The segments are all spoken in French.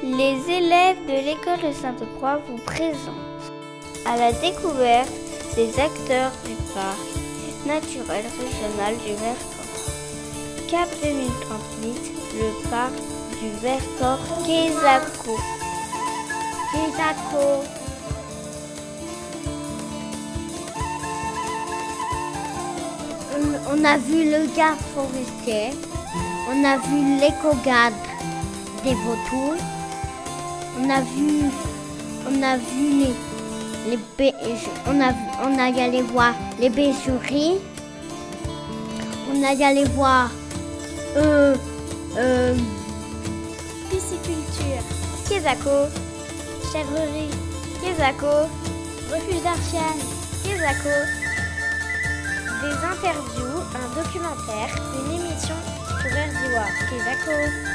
Les élèves de l'école de Sainte-Croix vous présentent à la découverte des acteurs du parc naturel régional du Vercors. Cap 2038, le parc du Vercors Quézaco. On a vu le garde forestier, on a vu l'éco-garde des vautours, on a vu on a allé voir les bergeries, on a allé voir Pisciculture, Quézaco. Chèvrerie, Quézaco. Refuge d'Archiane, Quézaco. Des interviews, un documentaire, une émission pour Verdiwa, Quézaco.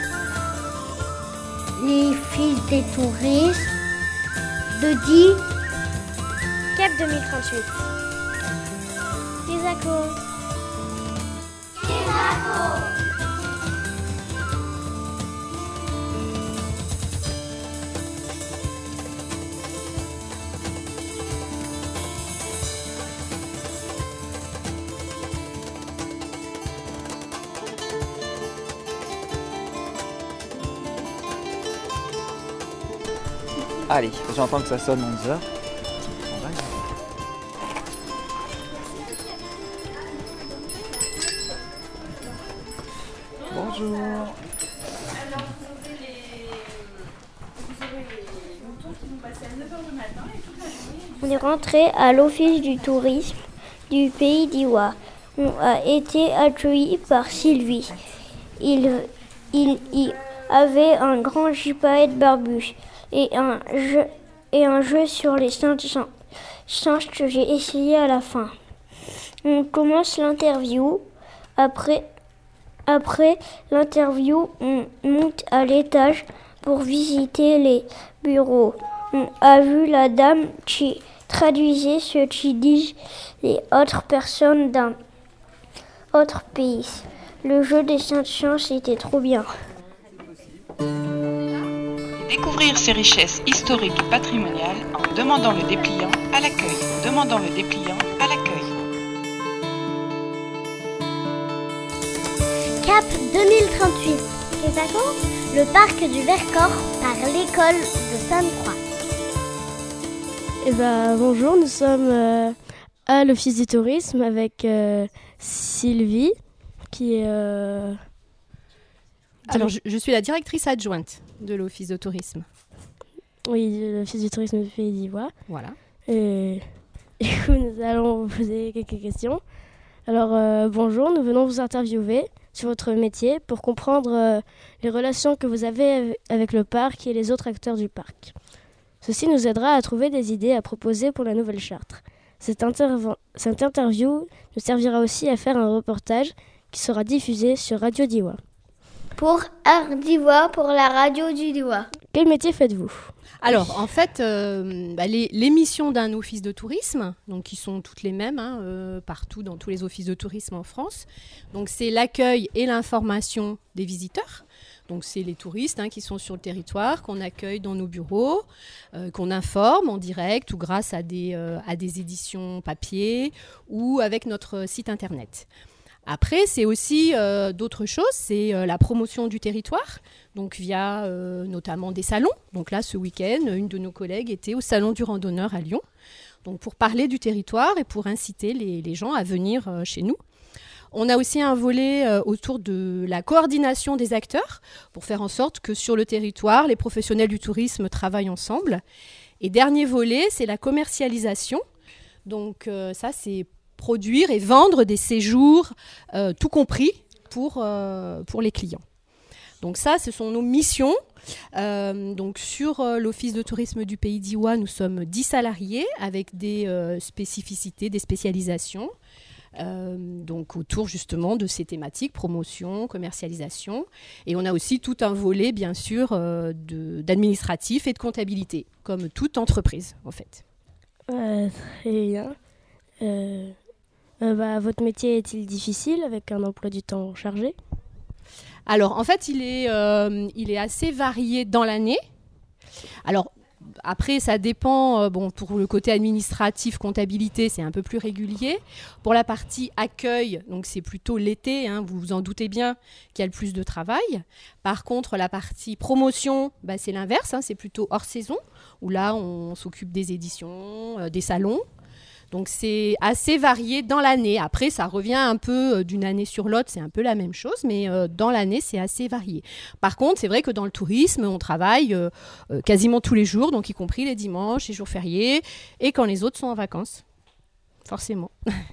les fils des touristes de Die. Cap 2038. Quézaco. Allez, j'entends que ça sonne 11h. Bonjour. On est rentré à l'office du tourisme du pays d'Iwa. On a été accueillis par Sylvie. Il y avait un grand gypaète barbu et un jeu sur les singes que j'ai essayé à la fin. On commence l'interview. Après l'interview, on monte à l'étage pour visiter les bureaux. On a vu la dame qui traduisait ce qui disent les autres personnes d'un autre pays. Le jeu des 5 chances était trop bien. Découvrir ces richesses historiques et patrimoniales en demandant le dépliant à l'accueil. Demandant le dépliant à l'accueil. Cap 2038, Quézaco, le parc du Vercors par l'école de Sainte-Croix. Bonjour, nous sommes à l'office du tourisme avec Sylvie qui est... Alors, je suis la directrice adjointe de l'office de tourisme. Oui, l'office du tourisme du Pays d'Ivoire. Voilà. Et du coup, nous allons vous poser quelques questions. Alors, bonjour, nous venons vous interviewer sur votre métier pour comprendre les relations que vous avez avec le parc et les autres acteurs du parc. Ceci nous aidera à trouver des idées à proposer pour la nouvelle charte. Cette interview nous servira aussi à faire un reportage qui sera diffusé sur Radio Diwa. Pour Ardiwa, pour la radio du Diwa. Quel métier faites-vous ? Alors, en fait, les missions d'un office de tourisme, donc qui sont toutes les mêmes partout dans tous les offices de tourisme en France, donc c'est l'accueil et l'information des visiteurs. Donc c'est les touristes qui sont sur le territoire, qu'on accueille dans nos bureaux, qu'on informe en direct ou grâce à des éditions papier ou avec notre site internet. Après, c'est aussi d'autres choses, c'est la promotion du territoire, donc via notamment des salons. Donc là, ce week-end, une de nos collègues était au Salon du randonneur à Lyon, donc pour parler du territoire et pour inciter les gens à venir chez nous. On a aussi un volet autour de la coordination des acteurs pour faire en sorte que sur le territoire, les professionnels du tourisme travaillent ensemble. Et dernier volet, c'est la commercialisation. Donc ça, c'est produire et vendre des séjours tout compris pour les clients. Donc ça, ce sont nos missions. Donc sur l'office de tourisme du Pays d'Iwa, nous sommes 10 salariés avec des spécificités, des spécialisations. Donc autour justement de ces thématiques, promotion, commercialisation. Et on a aussi tout un volet, bien sûr, d'administratif et de comptabilité, comme toute entreprise, en fait. Très bien. Votre métier est-il difficile avec un emploi du temps chargé ? Alors, en fait, il est assez varié dans l'année. Alors, après, ça dépend. Pour le côté administratif, comptabilité, c'est un peu plus régulier. Pour la partie accueil, donc c'est plutôt l'été, vous vous en doutez bien qu'il y a le plus de travail. Par contre, la partie promotion, c'est l'inverse, c'est plutôt hors saison, où là, on s'occupe des éditions, des salons. Donc c'est assez varié dans l'année. Après, ça revient un peu d'une année sur l'autre, c'est un peu la même chose, mais dans l'année, c'est assez varié. Par contre, c'est vrai que dans le tourisme, on travaille quasiment tous les jours, donc y compris les dimanches, les jours fériés, et quand les autres sont en vacances, forcément.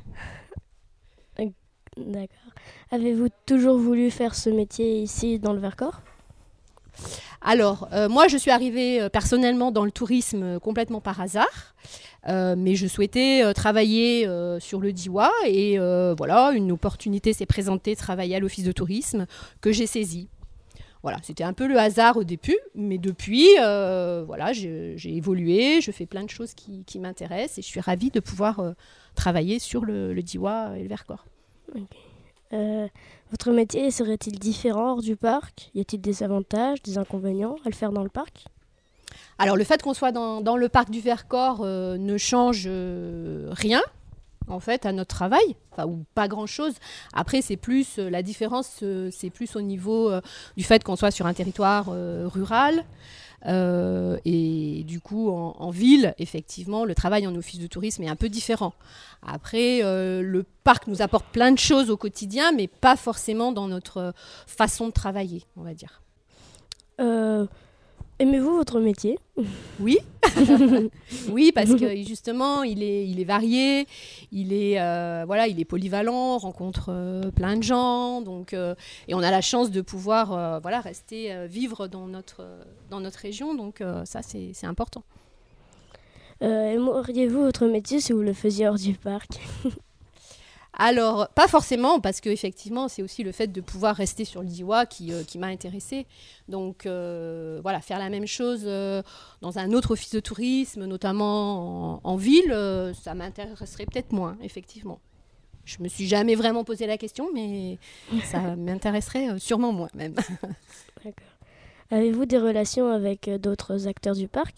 D'accord. Avez-vous toujours voulu faire ce métier ici dans le Vercors ? Alors, moi, je suis arrivée personnellement dans le tourisme complètement par hasard. Mais je souhaitais travailler sur le Diois et voilà, une opportunité s'est présentée de travailler à l'office de tourisme que j'ai saisie. Voilà, c'était un peu le hasard au début, mais depuis, voilà, j'ai évolué, je fais plein de choses qui m'intéressent et je suis ravie de pouvoir travailler sur le Diois et le Vercors. Okay. Votre métier serait-il différent hors du parc ? Y a-t-il des avantages, des inconvénients à le faire dans le parc ? Alors le fait qu'on soit dans le parc du Vercors ne change rien en fait à notre travail, ou pas grand-chose. Après c'est plus la différence, c'est plus au niveau du fait qu'on soit sur un territoire rural et du coup en ville, effectivement, le travail en office de tourisme est un peu différent. Après le parc nous apporte plein de choses au quotidien, mais pas forcément dans notre façon de travailler, on va dire. Aimez-vous votre métier ? Oui, oui, parce que justement, il est varié, il est polyvalent, on rencontre plein de gens, donc et on a la chance de pouvoir rester vivre dans notre région, donc ça c'est important. Aimeriez-vous votre métier si vous le faisiez hors du parc ? Alors, pas forcément, parce qu'effectivement, c'est aussi le fait de pouvoir rester sur le Diois qui m'a intéressée. Donc, faire la même chose dans un autre office de tourisme, notamment en ville, ça m'intéresserait peut-être moins, effectivement. Je me suis jamais vraiment posé la question, mais ça m'intéresserait sûrement moins, même. D'accord. Avez-vous des relations avec d'autres acteurs du parc ?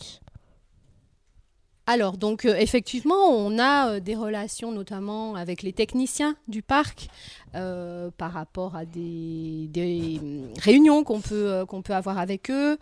Alors, donc, effectivement, on a des relations notamment avec les techniciens du parc par rapport à des réunions qu'on peut avoir avec eux.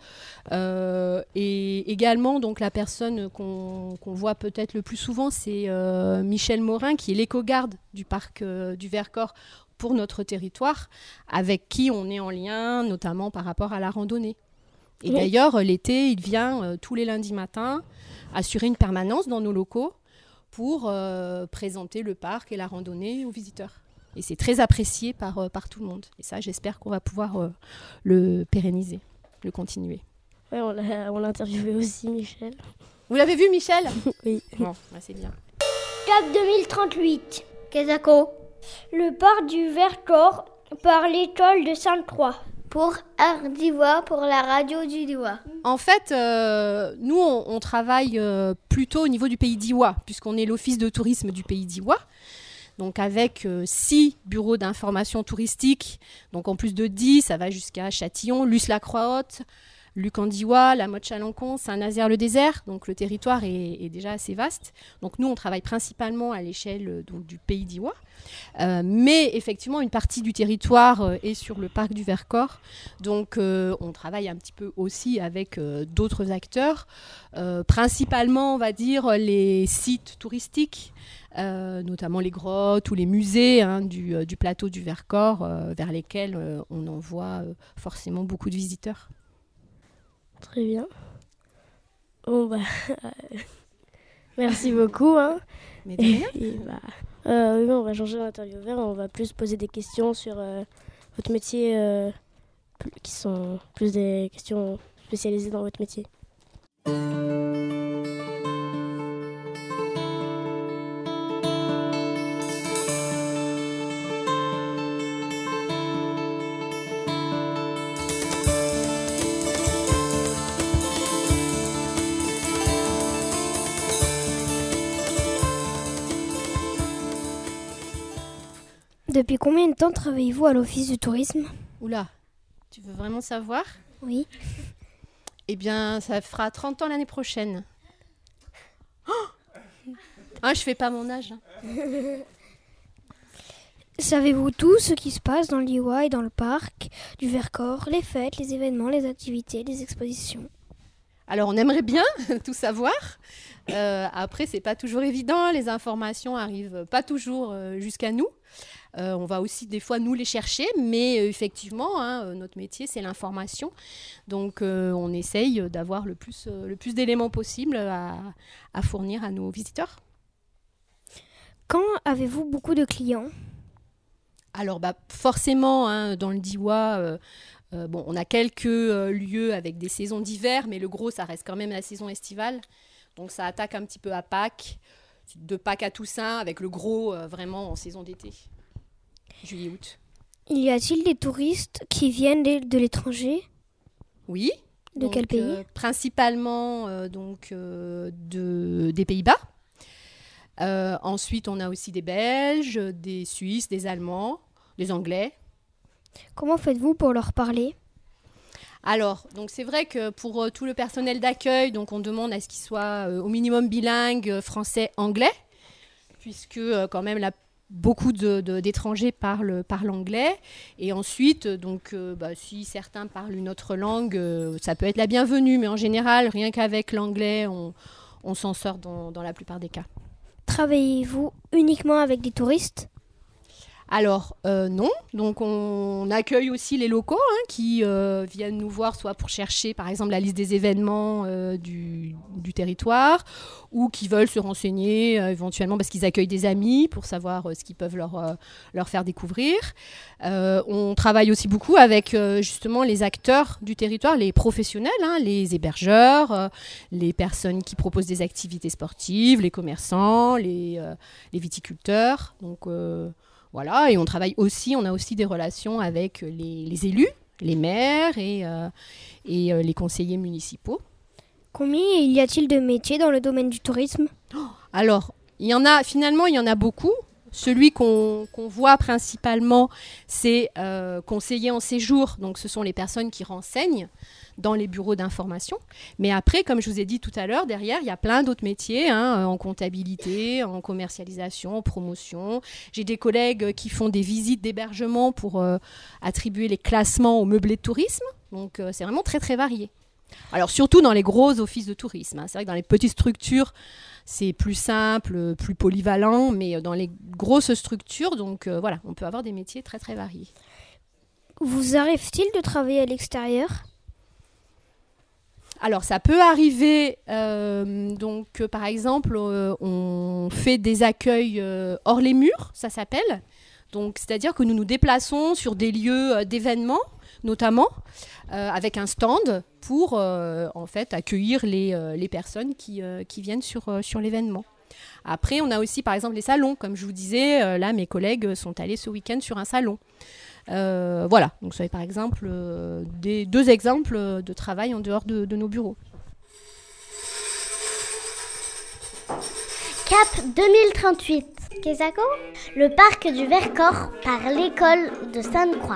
Et également, donc, la personne qu'on voit peut-être le plus souvent, c'est Michel Morin, qui est l'éco-garde du parc du Vercors pour notre territoire, avec qui on est en lien, notamment par rapport à la randonnée. Et oui. D'ailleurs, l'été, il vient tous les lundis matins assurer une permanence dans nos locaux pour présenter le parc et la randonnée aux visiteurs. Et c'est très apprécié par tout le monde. Et ça, j'espère qu'on va pouvoir le pérenniser, le continuer. Oui, on l'a interviewé aussi, Michel. Vous l'avez vu, Michel ? Oui. Bon, c'est bien. Cap 2038. Quesaco. Le parc du Vercors par l'école de Sainte-Croix. Pour Art Diois, pour la radio du Diois. En fait, nous, on travaille plutôt au niveau du Pays Diois, puisqu'on est l'office de tourisme du Pays Diois. Donc avec 6 bureaux d'information touristique, donc en plus de 10, ça va jusqu'à Châtillon, Luce-la-Croix-Haute, Luc-en-Diois, La Motte-Chalancon, Saint-Nazaire-le-Désert. Donc le territoire est déjà assez vaste. Donc nous, on travaille principalement à l'échelle du Pays Diois. Mais effectivement, une partie du territoire est sur le parc du Vercors. Donc on travaille un petit peu aussi avec d'autres acteurs. Principalement, on va dire, les sites touristiques. Notamment les grottes ou les musées du plateau du Vercors vers lesquels on envoie forcément beaucoup de visiteurs. Très bien. Bon, merci beaucoup. Mais de rien. Oui, on va changer l'intervieweur. On va plus poser des questions sur votre métier, qui sont plus des questions spécialisées dans votre métier. Depuis combien de temps travaillez-vous à l'office du tourisme ? Oula, tu veux vraiment savoir ? Oui. Eh bien, ça fera 30 ans l'année prochaine. Je fais pas mon âge. Savez-vous tout ce qui se passe dans l'Iwa et dans le parc du Vercors, les fêtes, les événements, les activités, les expositions? Alors, on aimerait bien tout savoir. Après, c'est pas toujours évident. Les informations arrivent pas toujours jusqu'à nous. On va aussi des fois nous les chercher, mais effectivement, notre métier, c'est l'information. Donc, on essaye d'avoir le plus d'éléments possible à fournir à nos visiteurs. Quand avez-vous beaucoup de clients? Alors, forcément, dans le Diois, on a quelques lieux avec des saisons d'hiver, mais le gros, ça reste quand même la saison estivale. Donc, ça attaque un petit peu à Pâques, de Pâques à Toussaint, avec le gros vraiment en saison d'été, juillet-août. Y a-t-il des touristes qui viennent de l'étranger? Oui. De quel pays? Principalement des Pays-Bas. Ensuite, on a aussi des Belges, des Suisses, des Allemands, des Anglais. Comment faites-vous pour leur parler? Alors, donc c'est vrai que pour tout le personnel d'accueil, donc on demande à ce qu'ils soient au minimum bilingues français-anglais, puisque quand même beaucoup d'étrangers parlent anglais. Et ensuite, si certains parlent une autre langue, ça peut être la bienvenue, mais en général, rien qu'avec l'anglais, on s'en sort dans la plupart des cas. Travaillez-vous uniquement avec des touristes? Alors, non. Donc, on accueille aussi les locaux qui viennent nous voir, soit pour chercher, par exemple, la liste des événements du territoire, ou qui veulent se renseigner éventuellement parce qu'ils accueillent des amis pour savoir ce qu'ils peuvent leur faire découvrir. On travaille aussi beaucoup avec justement les acteurs du territoire, les professionnels, les hébergeurs, les personnes qui proposent des activités sportives, les commerçants, les viticulteurs. Donc, voilà, et on a aussi des relations avec les élus, les maires et les conseillers municipaux. Combien y a-t-il de métiers dans le domaine du tourisme? Alors, il y en a beaucoup. Celui qu'on voit principalement, c'est conseiller en séjour. Donc, ce sont les personnes qui renseignent dans les bureaux d'information. Mais après, comme je vous ai dit tout à l'heure, derrière, il y a plein d'autres métiers, en comptabilité, en commercialisation, en promotion. J'ai des collègues qui font des visites d'hébergement pour attribuer les classements aux meublés de tourisme. Donc, c'est vraiment très, très varié. Alors, surtout dans les gros offices de tourisme. C'est vrai que dans les petites structures, c'est plus simple, plus polyvalent, mais dans les grosses structures, donc voilà, on peut avoir des métiers très, très variés. Vous arrive-t-il de travailler à l'extérieur? Alors, ça peut arriver, par exemple, on fait des accueils hors les murs, ça s'appelle. Donc, c'est-à-dire que nous nous déplaçons sur des lieux d'événements, notamment, avec un stand pour, en fait, accueillir les personnes qui viennent sur l'événement. Après, on a aussi, par exemple, les salons. Comme je vous disais, là, mes collègues sont allés ce week-end sur un salon. Voilà, donc ça fait par exemple deux exemples de travail en dehors de nos bureaux. Cap 2038. Kesako, le parc du Vercors par l'école de Sainte-Croix.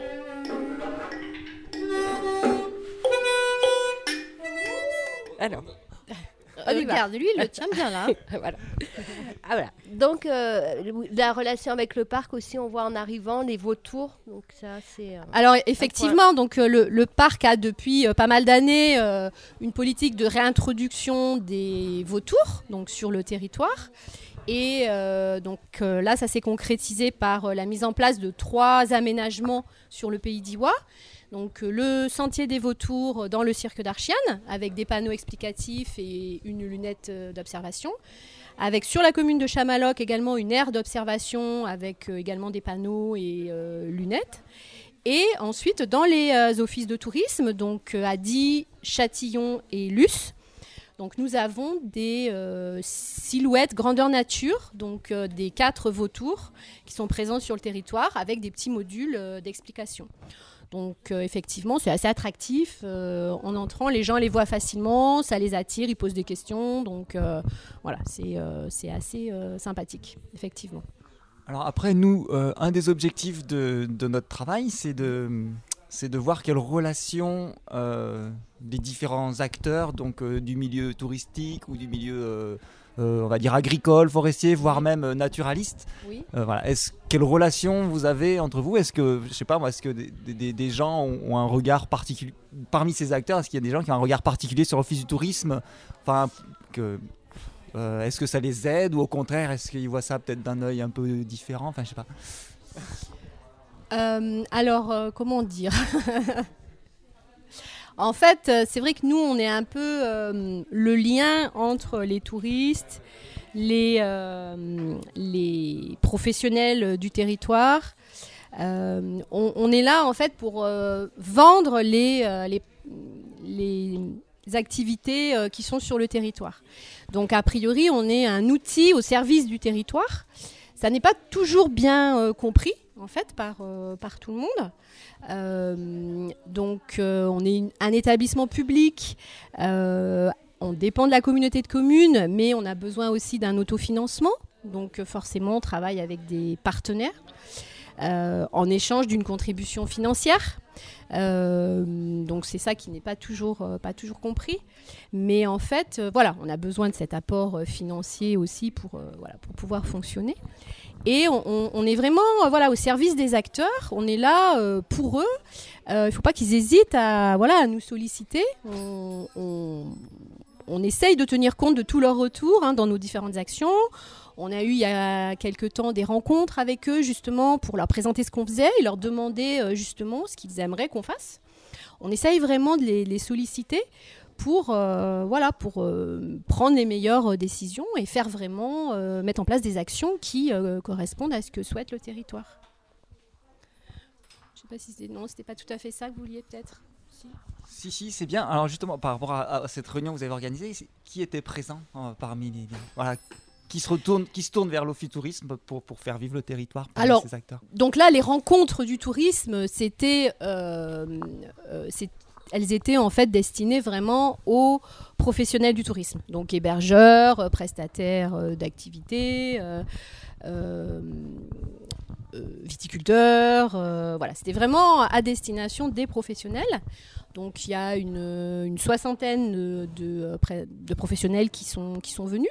Alors, Regarde, lui, il le tient bien là. voilà. Ah, voilà. Donc, la relation avec le parc aussi, on voit en arrivant les vautours. Donc ça, c'est. Alors effectivement, donc le parc a depuis pas mal d'années une politique de réintroduction des vautours, donc sur le territoire. Et là, ça s'est concrétisé par la mise en place de 3 aménagements sur le pays d'Iwa. Donc le sentier des vautours dans le cirque d'Archiane, avec des panneaux explicatifs et une lunette d'observation. Avec sur la commune de Chamaloc également une aire d'observation avec également des panneaux et lunettes. Et ensuite dans les offices de tourisme, donc à Die, Châtillon et Luce. Donc nous avons des silhouettes grandeur nature, donc des 4 vautours qui sont présents sur le territoire avec des petits modules d'explication. Donc effectivement, c'est assez attractif. En entrant, les gens les voient facilement, ça les attire, ils posent des questions. Donc voilà, c'est assez sympathique, effectivement. Alors après, nous, un des objectifs de notre travail, c'est de c'est de voir quelles relations des différents acteurs, donc du milieu touristique ou du milieu, on va dire agricole, forestier, voire même naturaliste. Oui. Voilà. Quelles relations vous avez entre vous ? Est-ce que, je sais pas moi, est-ce que des gens ont un regard particulier parmi ces acteurs ? Est-ce qu'il y a des gens qui ont un regard particulier sur l'Office du tourisme ? Enfin, est-ce que ça les aide ou au contraire, est-ce qu'ils voient ça peut-être d'un œil un peu différent ? Enfin, je sais pas. Comment dire ? En fait, c'est vrai que nous, on est un peu le lien entre les touristes, les professionnels du territoire. On est là, en fait, pour vendre les activités qui sont sur le territoire. Donc, a priori, on est un outil au service du territoire. Ça n'est pas toujours bien compris, en fait, par tout le monde. On est un établissement public, on dépend de la communauté de communes, mais on a besoin aussi d'un autofinancement. Donc forcément, on travaille avec des partenaires en échange d'une contribution financière. Donc c'est ça qui n'est pas toujours compris. Mais en fait, on a besoin de cet apport financier aussi pour pouvoir fonctionner. Et on est vraiment au service des acteurs. On est là pour eux. Il ne faut pas qu'ils hésitent à nous solliciter. On essaye de tenir compte de tous leurs retours dans nos différentes actions. On a eu il y a quelque temps des rencontres avec eux justement pour leur présenter ce qu'on faisait et leur demander justement ce qu'ils aimeraient qu'on fasse. On essaye vraiment de les solliciter pour prendre les meilleures décisions et faire vraiment mettre en place des actions qui correspondent à ce que souhaite le territoire. Je ne sais pas si c'était pas tout à fait ça que vous vouliez peut-être. Si, c'est bien. Alors justement, par rapport à cette réunion que vous avez organisée, qui était présent parmi les qui se tourne vers l'Offi-Tourisme pour faire vivre le territoire parmi ces acteurs ? Donc là, les rencontres du tourisme, elles étaient en fait destinées vraiment aux professionnels du tourisme, donc hébergeurs, prestataires d'activités, viticulteurs, c'était vraiment à destination des professionnels. Donc il y a une soixantaine de professionnels qui sont venus,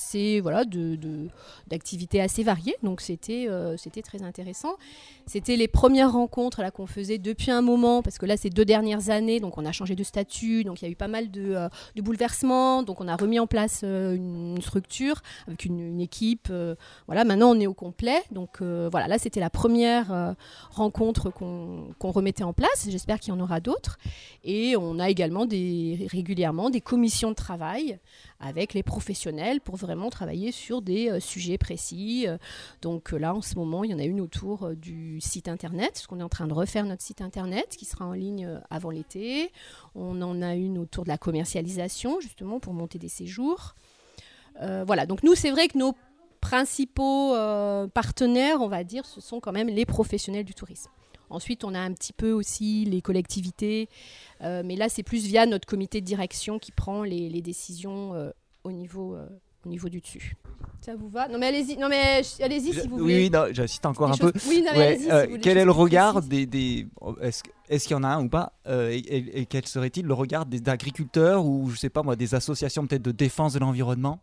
d'activités assez variées. Donc c'était très intéressant. C'était les premières rencontres là qu'on faisait depuis un moment, parce que là ces 2 dernières années, donc on a changé de statut, donc il y a eu pas mal de bouleversements. Donc on a remis en place une structure avec une équipe. Maintenant on est au complet. Donc là c'était la première rencontre qu'on remettait en place. J'espère qu'il y en aura d'autres. Et on a également régulièrement des commissions de travail avec les professionnels pour vraiment travailler sur des sujets précis. Donc là, en ce moment, il y en a une autour du site internet, parce qu'on est en train de refaire notre site internet qui sera en ligne avant l'été. On en a une autour de la commercialisation, justement, pour monter des séjours. Donc nous, c'est vrai que nos principaux partenaires, on va dire, ce sont quand même les professionnels du tourisme. Ensuite, on a un petit peu aussi les collectivités, mais là, c'est plus via notre comité de direction qui prend les décisions au niveau du dessus. Ça vous va ? Non, mais allez-y si vous voulez. Oui, non, j'insiste encore un peu. Oui, non, mais allez-y si vous voulez. Quel est le regard est-ce qu'il y en a un ou pas et quel serait-il le regard des agriculteurs ou, je sais pas moi, des associations peut-être de défense de l'environnement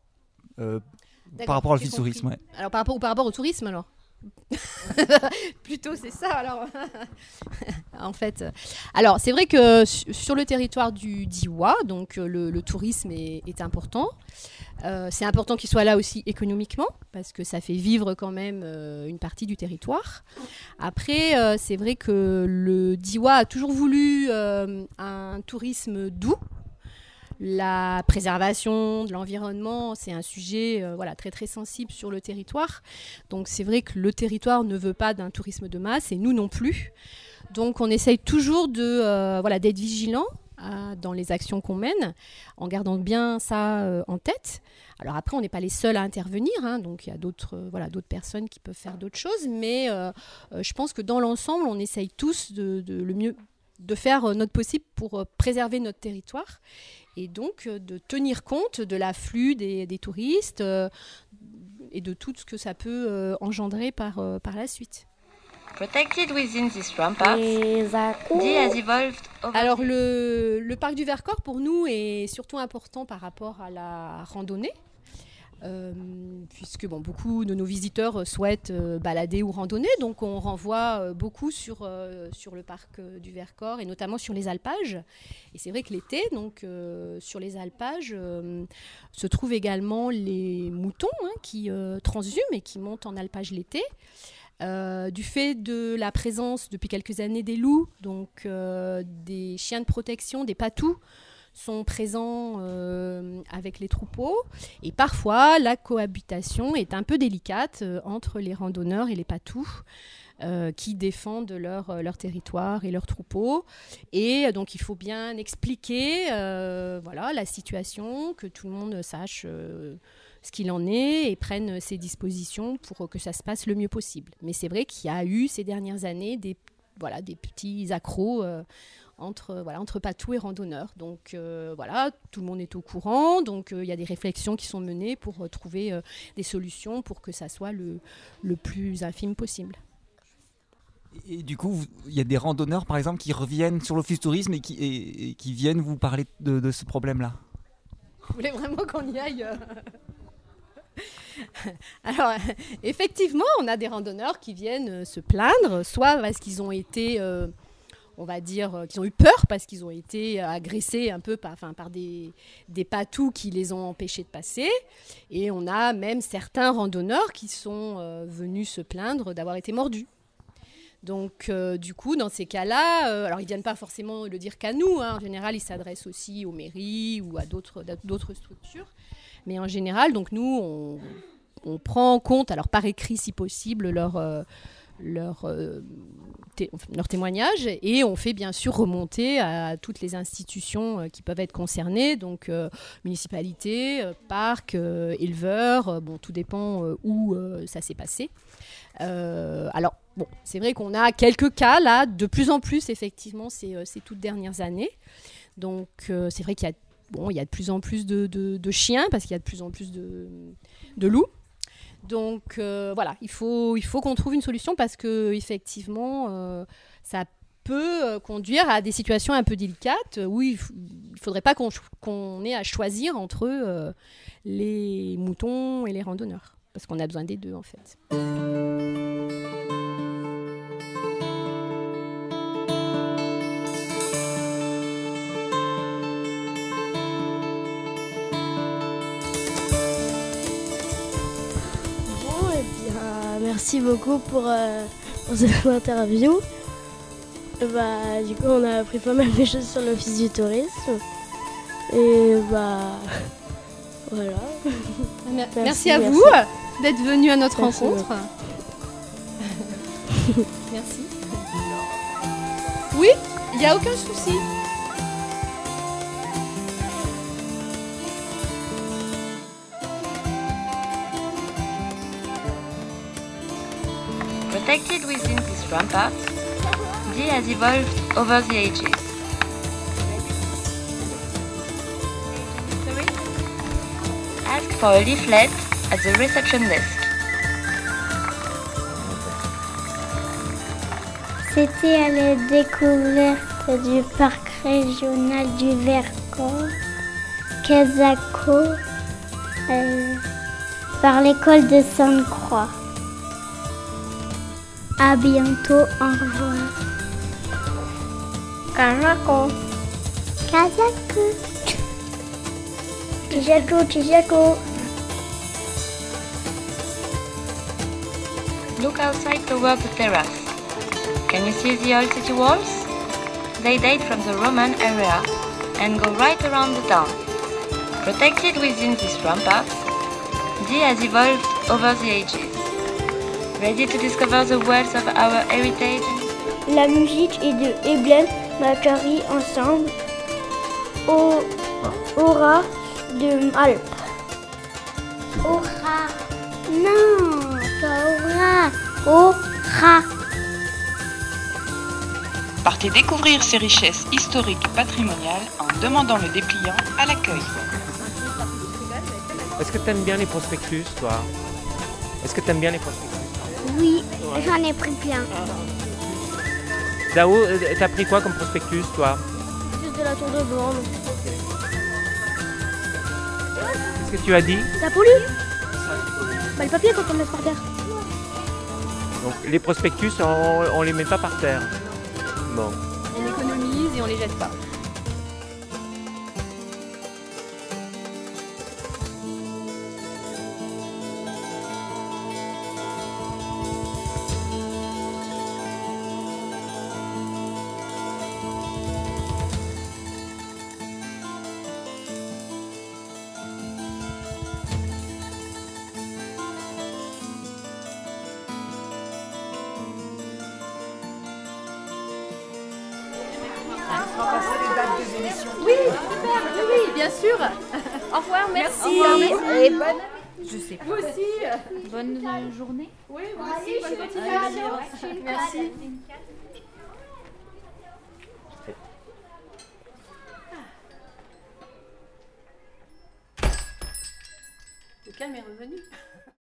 par rapport à l'Office Tourisme, ouais. Alors, par rapport au tourisme, alors plutôt c'est ça alors. En fait, alors c'est vrai que sur le territoire du Diois, donc le tourisme est important. C'est important qu'il soit là aussi économiquement parce que ça fait vivre quand même une partie du territoire. Après, c'est vrai que le Diois a toujours voulu un tourisme doux. La préservation de l'environnement, c'est un sujet très très sensible sur le territoire. Donc c'est vrai que le territoire ne veut pas d'un tourisme de masse et nous non plus. Donc on essaye toujours d'être vigilant dans les actions qu'on mène, en gardant bien ça en tête. Alors après, on n'est pas les seuls à intervenir, donc il y a d'autres personnes qui peuvent faire d'autres choses, mais je pense que dans l'ensemble, on essaye tous de faire notre possible pour préserver notre territoire et donc de tenir compte de l'afflux des touristes et de tout ce que ça peut engendrer par la suite. Protected within this rampart, Les accords. Dee has evolved over Alors le parc du Vercors pour nous est surtout important par rapport à la randonnée. Puisque beaucoup de nos visiteurs souhaitent balader ou randonner, donc on renvoie beaucoup sur le parc du Vercors et notamment sur les alpages. Et c'est vrai que l'été, donc sur les alpages, se trouvent également les moutons qui transhument et qui montent en alpage l'été. Du fait de la présence depuis quelques années des loups, donc des chiens de protection, des patous, sont présents avec les troupeaux et parfois la cohabitation est un peu délicate entre les randonneurs et les patous qui défendent leur territoire et leurs troupeaux et donc il faut bien expliquer la situation, que tout le monde sache ce qu'il en est et prenne ses dispositions pour que ça se passe le mieux possible. Mais c'est vrai qu'il y a eu ces dernières années des petits accros entre patous et randonneurs. Donc tout le monde est au courant. Donc il y a des réflexions qui sont menées pour trouver des solutions pour que ça soit le plus infime possible. Et du coup, il y a des randonneurs, par exemple, qui reviennent sur l'Office Tourisme et qui viennent vous parler de ce problème-là. Vous voulez vraiment qu'on y aille Alors, effectivement, on a des randonneurs qui viennent se plaindre, soit parce qu'ils ont été... on va dire qu'ils ont eu peur parce qu'ils ont été agressés un peu par des patous qui les ont empêchés de passer. Et on a même certains randonneurs qui sont venus se plaindre d'avoir été mordus. Donc, du coup, dans ces cas-là, alors ils ne viennent pas forcément le dire qu'à nous. En général, ils s'adressent aussi aux mairies ou à d'autres structures. Mais en général, donc nous, on prend en compte, alors par écrit si possible, leur témoignage et on fait bien sûr remonter à toutes les institutions qui peuvent être concernées, donc municipalité, parc, éleveurs, tout dépend où ça s'est passé. Alors c'est vrai qu'on a quelques cas là, de plus en plus effectivement ces toutes dernières années, donc c'est vrai qu'il y a il y a de plus en plus de chiens parce qu'il y a de plus en plus de loups. Donc il faut qu'on trouve une solution parce que effectivement ça peut conduire à des situations un peu délicates où il faudrait pas qu'on ait à choisir entre les moutons et les randonneurs parce qu'on a besoin des deux en fait. Merci beaucoup pour cette interview. Du coup, on a appris pas mal de choses sur l'Office du tourisme. Et voilà. Merci à vous d'être venus à notre rencontre. Merci. Oui, il n'y a aucun souci. Protected within this rampart, Dee has evolved over the ages. Ask for a leaflet at the reception desk. C'était à la découverte du parc régional du Vercors, Casaco, par l'école de Sainte-Croix. À bientôt, au revoir. Casaco. Casaco. Chichaco. Look outside toward the terrace. Can you see the old city walls? They date from the Roman area and go right around the town. Protected within this rampart, Dee has evolved over the ages. Ready to discover the wealth of our heritage? La musique est de Eblem Macari ensemble. Aura de Alpes. Aura. Non, pas Aura. Aura. Partez découvrir ces richesses historiques et patrimoniales en demandant le dépliant à l'accueil. Est-ce que tu aimes bien les prospectus, toi? Est-ce que tu aimes bien les prospectus? Oui. J'en ai pris plein. Dao, t'as pris quoi comme prospectus, toi? Juste de la tour de borne. Qu'est-ce que tu as dit? Ça pollue. Bah, le papier quand on le laisse par terre. Donc les prospectus, on les met pas par terre. Bon. On économise et on les jette pas. Oui, super, oui, bien sûr. Au revoir, merci. Au revoir, Et bonne... Je sais pas. Vous aussi. Bonne journée. Oui, vous aussi, bonne continuation. Merci. Le calme est revenu.